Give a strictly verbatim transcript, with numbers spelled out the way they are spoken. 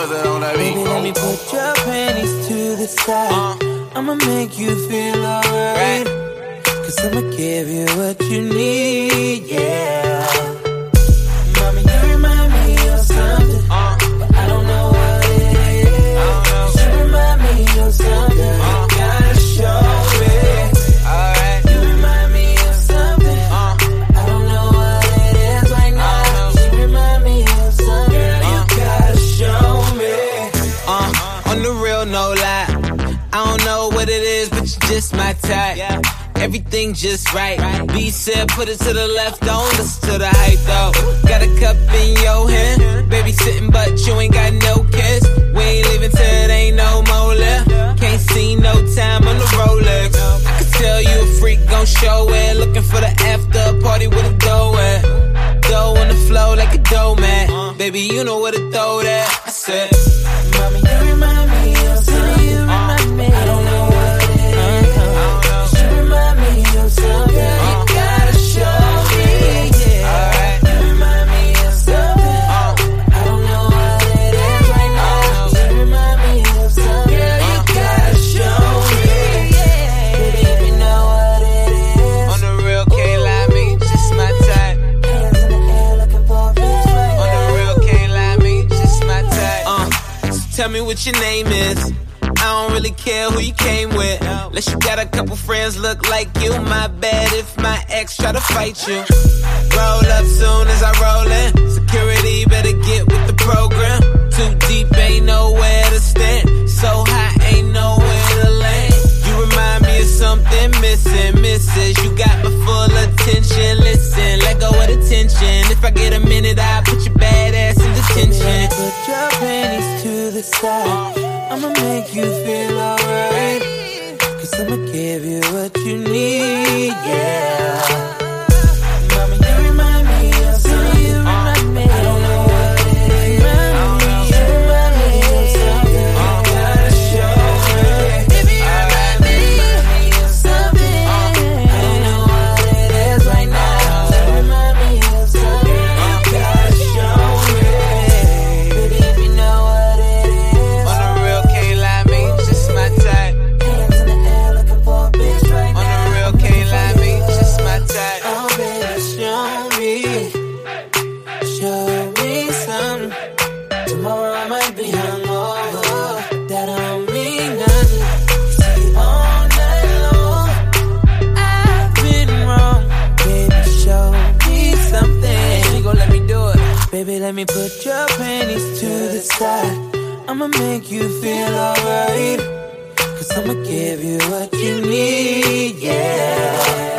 Baby, let me put your panties to the side. Uh, I'ma make you feel alright. Cause I'ma give you what you need, yeah. Mommy, you remind me of something, uh, but I don't know what it is. Cause you remind me of something, uh, you gotta show me. Alright. You remind me of something, uh, I don't know what it is right now. You remind me of something, girl, you gotta show me. Uh, on the real, no lie. I don't know what it is, but you're just my type. Yeah. Everything just right. B said put it to the left, don't listen to the hype though. Got a cup in your hand, baby sitting but you ain't got no kiss. We ain't leaving till it ain't no more left. Can't see no time on the Rolex. I could tell you a freak, gon' show it. Looking for the after party with a dough at. Dough on the flow like a dough man. Baby, you know where to throw that. I said, mommy, you remind me of something. You remind me. I don't know what it is. Uh-huh. You remind me of something. Uh-huh. You gotta show me. Yeah. Alright. You remind me of something. Uh-huh. I don't know what it is right now. Uh-huh. You remind me of something. Girl, you uh-huh. gotta show me. Yeah. Baby, if you know what it is. On the real, can't lie, me just my type. Hands in the air looking for a bitch right now. On the real, can't lie, me just my type. Uh, so tell me what your name is. I don't really care who you came with. Unless you got a couple friends look like you. My bad if my ex try to fight you. Roll up soon as I roll in. Security better get with the program. Too deep, ain't nowhere to stand. So high, ain't nowhere to land. You remind me of something missing, missus. You got my full attention. Listen, let go of the tension. If I get a minute, I'll put your bad ass in detention. Put your panties to the side. I'ma make you feel alright. Cause I'ma give you what you need, yeah. Mama, you remind me of something. You remind me. I don't know what it is. You remind me of something. You gotta show me. Baby, you remind me of something. I don't know what it is right now. You remind me of something. You gotta show me. Baby, if you know what it is. On the real, can't lie, me just my type. Hands in the air looking for a bitch right now. On the real, can't lie, me just my type. Oh, baby, show me. Show me something. Tomorrow I might be hungover. That don't mean nothing. See, all night long I've been wrong. Baby, show me something. You gon' let me do it. Baby, let me put your panties to the side. I'ma make you feel alright. Cause I'ma give you what you need, yeah.